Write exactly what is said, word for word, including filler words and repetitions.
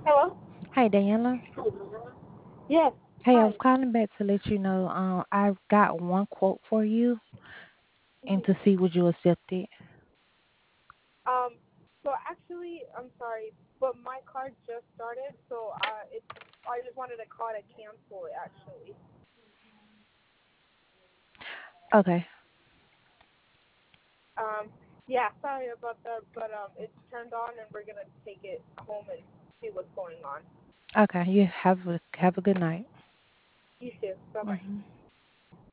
Hello? Hey, Daniela. Yes. Hey, I was Hi. calling back to let you know um, I got one quote for you and to Mhm. see would you accept it. Um, so actually, I'm sorry, but my card just started, so uh, it's. I just wanted to call to cancel it. Actually, Okay. um, yeah, sorry about that, but um, it's turned on, and we're gonna take it home and see what's going on. Okay. You have a have a good night. You too. Bye bye. Hmm